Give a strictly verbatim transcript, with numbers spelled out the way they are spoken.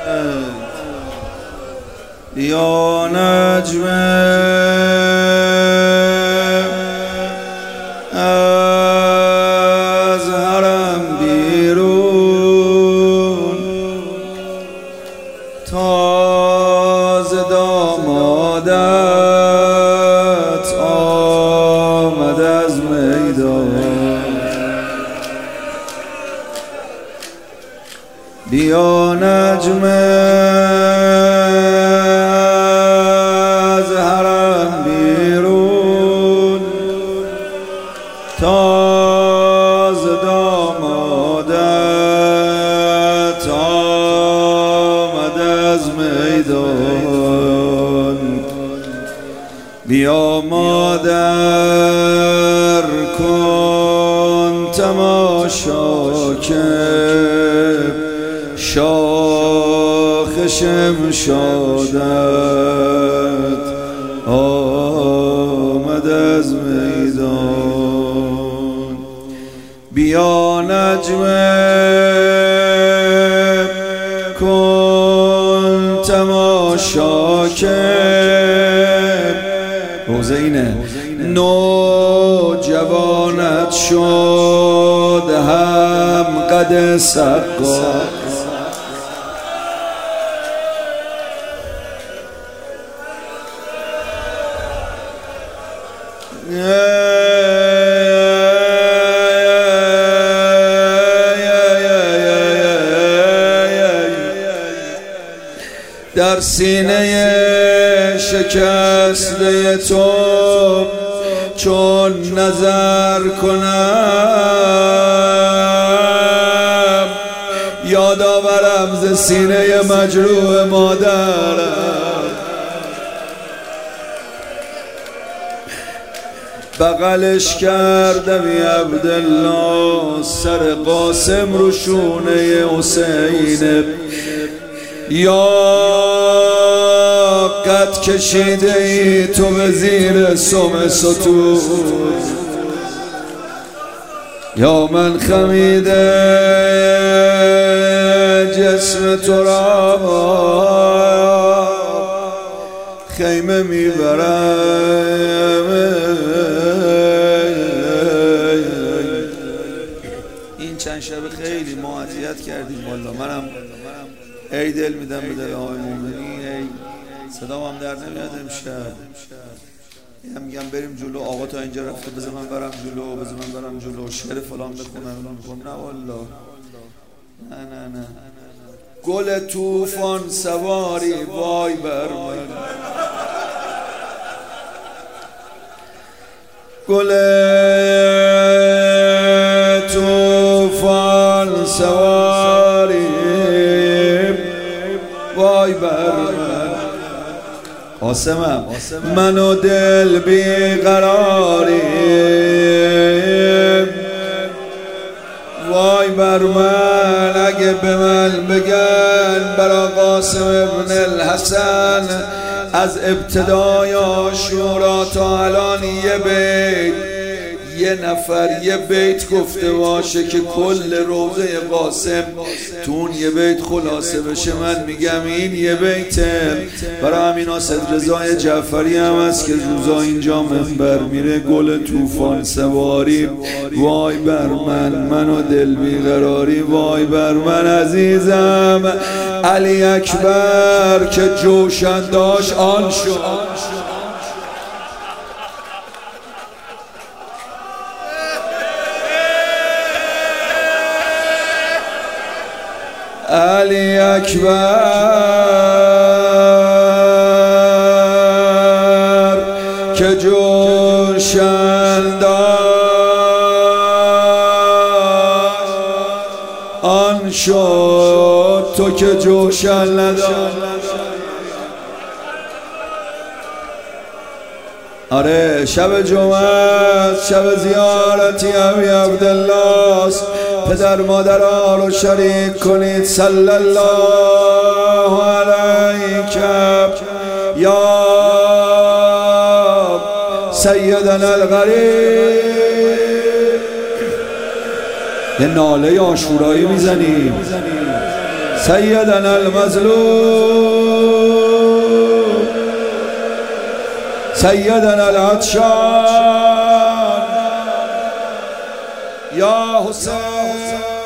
یا نجم از حرم بیرون، تازه دامادت آمد از میدان. بیا نجم از حرم بیرون، تازه دامادت آمد از میدان. بیا مادر کن تماشا که شاخ شمشادت آمد از میدان. بیا نجم کن تماشا که روزه اینه نوجوانت شد هم قد سقا. در سینه شکسته تو چون نظر کنم، یادآورم ز سینه مجروح مادرم. بغلش کردم عبدالله، سر قاسم رو شونه حسین. یا قد کشیده ای تو به زیر سم ستون، یا من خمیده جسم تو را خیمه میبرم. این چند شب خیلی ما اذیت کردیم والله. منم ای دل میدم به دل آقای مومنی، ای صدام هم در نمیاد امشب. هم میگم بریم جلو، آقا تا اینجا رفته بذار من برم جلو، بذار من برم جلو، شعر فلان بخونم. نه والله، نه نه نه. گل طوفان سواری وای بر من، گل طوفان سواری وای بر من. قاسمم منو دل بیقراری وای بر من. اگه به من بگن برا قاسم ابن الحسن از ابتدای عاشورا تا الان یه بیت، یه نفر یه بیت گفته باشه که کل روضه قاسم تون یه بیت خلاصه بشه، من میگم این یه بیته. برای همین اسد رضای جعفری هم هست که روزا اینجا منبر میره، گل طوفان سواری وای بر من، منو دل بیقراری وای بر من. عزیزم علی اکبر که جوشن داشت آن شد، علی اکبر که جوشن داشت آن شد، تو که جوشن نداشت. آره شب جمعه شب زیارتی ابی عبدالله است. پدر مادرها رو شریک کنید. صلی الله علیک یا سیدنا الغریب. یه ناله عاشورایی میزنیم. سيدنا المظلوم سيدنا العطشان يا حسين